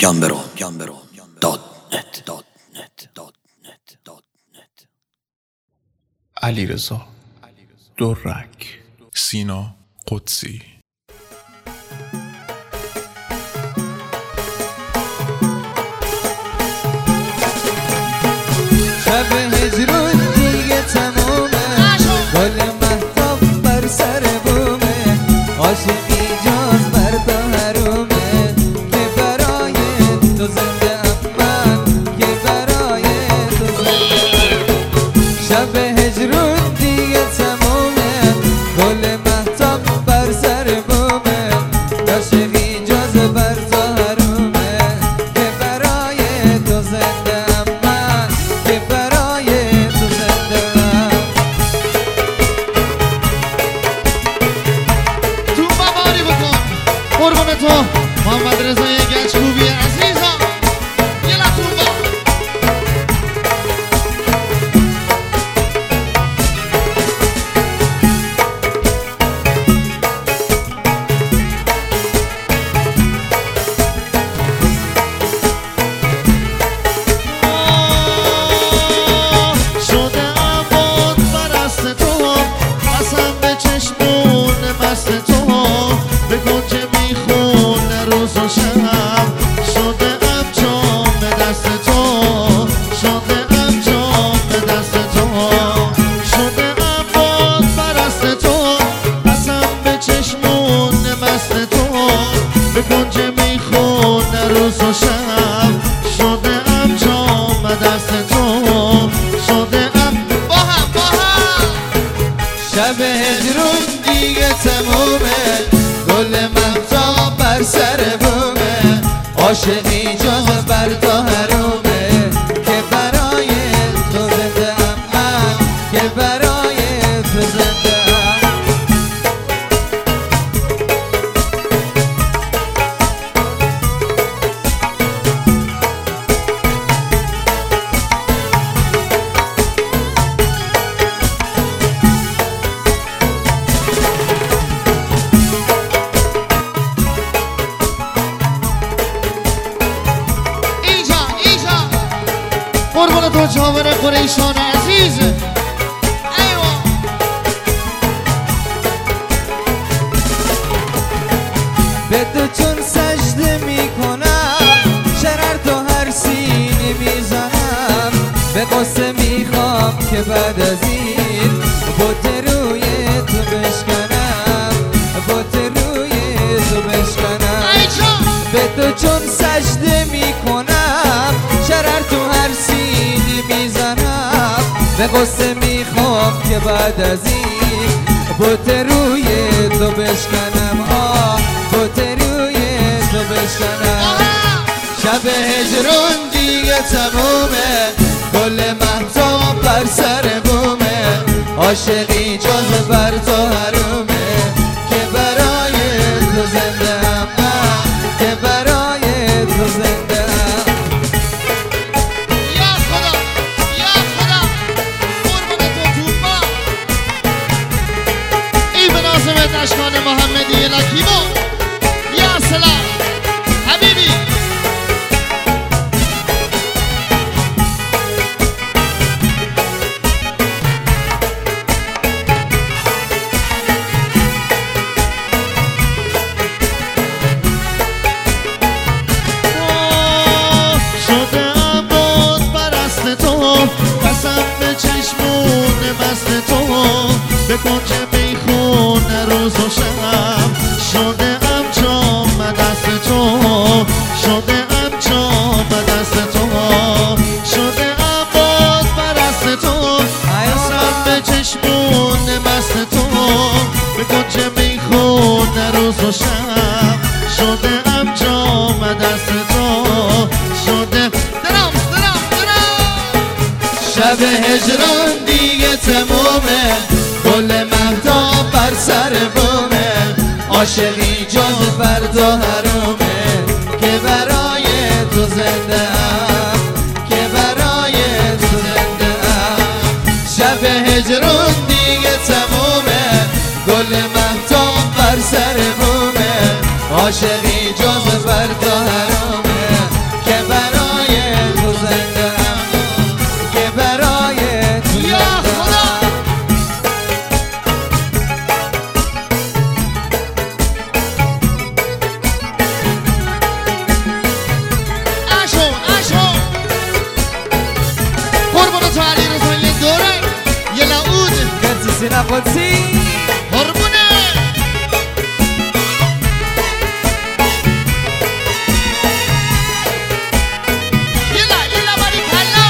علیرضا درک، سینا قدسی. شب هجرون دیگه تمومه، گل مهتاب بر سر بومه، عاشقی جاز بر تو حرومه، که برای تو زنده ام من، که برای تو زنده ام. شب هجرون دیگه تمومه، گل مهتاب بر سر بومه، عاشقی جاز بر تو حرومه، که برای تو زنده ام من، که برای تو زنده ام. تو باباری بکن قربون تو محمد رضای گچکوبی عزیزم. یه لطون با شده عباد برست تو، قسم به چشمون مست تو، بگو که میخونه روز و شب، شده ام جام دست تو، شده ام جام دست تو، شده عباد برست تو، قسم به چشمون مست تو، بگو که میخونه روز و شب، شده ام جام دست تو، شده ام با هم شب هجرون دیگه تمومه، گل مهتاب بر سر بومه، عاشقی جاز بر تو حرومه، که برای تو زنده ام من، که برای تو زنده ام. قربون تو جابر قریشان عزیز. ایوه به تو چون سجده میکنم، شرر تو هر سینی میزنم، به قصه میخوام که بعد از این بوت روی تو بشکنم، بوت روی تو بشکنم. به تو چون سجده میکنم، شرر تو هر سینی میزنم، به قصه میخوام که بعد از این بوت روی تو بشکنم، بوت روی تو بشکنم. شب هجرون دیگه تمومه، گل مهتاب بر سر بومه، عاشقی جاز بر تو حرومه، که برای تو زنده ام من، که برای تو زنده ام. یا خدا یا خدا قربون تو توبا ای به ناظمت اشکان محمدی لکیمو. یا سلام حبیبی. شده عباد برست تو، قسم به چشمون مست تو، بکن که میخونه روز و شب، شده ام جام دست تو، شده ام جام دست تو، شده عباد برست تو، قسم به چشمون مست تو، بکن که میخونه روز و شب، شده ام جام دست تو، شده شب هجران دیگه تمومه، گل مهتاب بر سر بومه، عاشقی جاز بر تو حرومه، که برای تو زنده ام، که برای تو زنده ام. شب هجران دیگه تمومه، گل مهتاب بر سر بومه، عاشقی جاز بر تو حرومه، عشق قدسی قربونه یلا باریکلا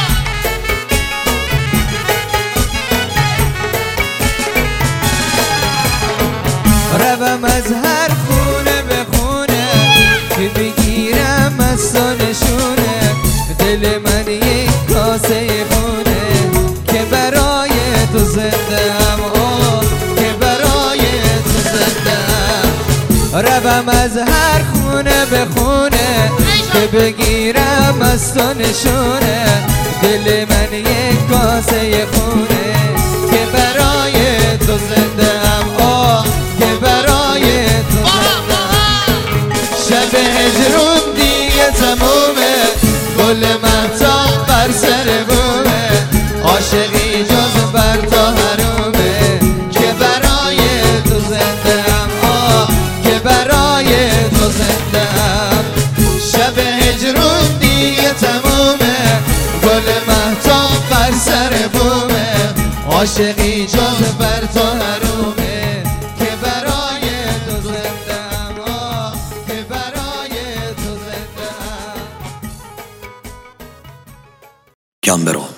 روم از هر خونه به خونه که بگیرم از تو نشونه دل من یک کاسه خونه که برای تو زنده ام که برای تو زنده ام روم از هر خونه به خونه که بگیرم از تو نشونه دل من یک کاسه خونه که برای تو زنده ام که برای تو زنده ام شب هجرون دیگه تمومه گل مهتاب بر سر بومه عاشقی جز بر تو حرومه که برای تو زنده ام که برای تو زنده ام شب هجرون دیگه تمومه گل مهتاب بر سر بومه عاشقی جز بر تو حرومه که برای تو زنده ام که برای تو زنده ام Gambero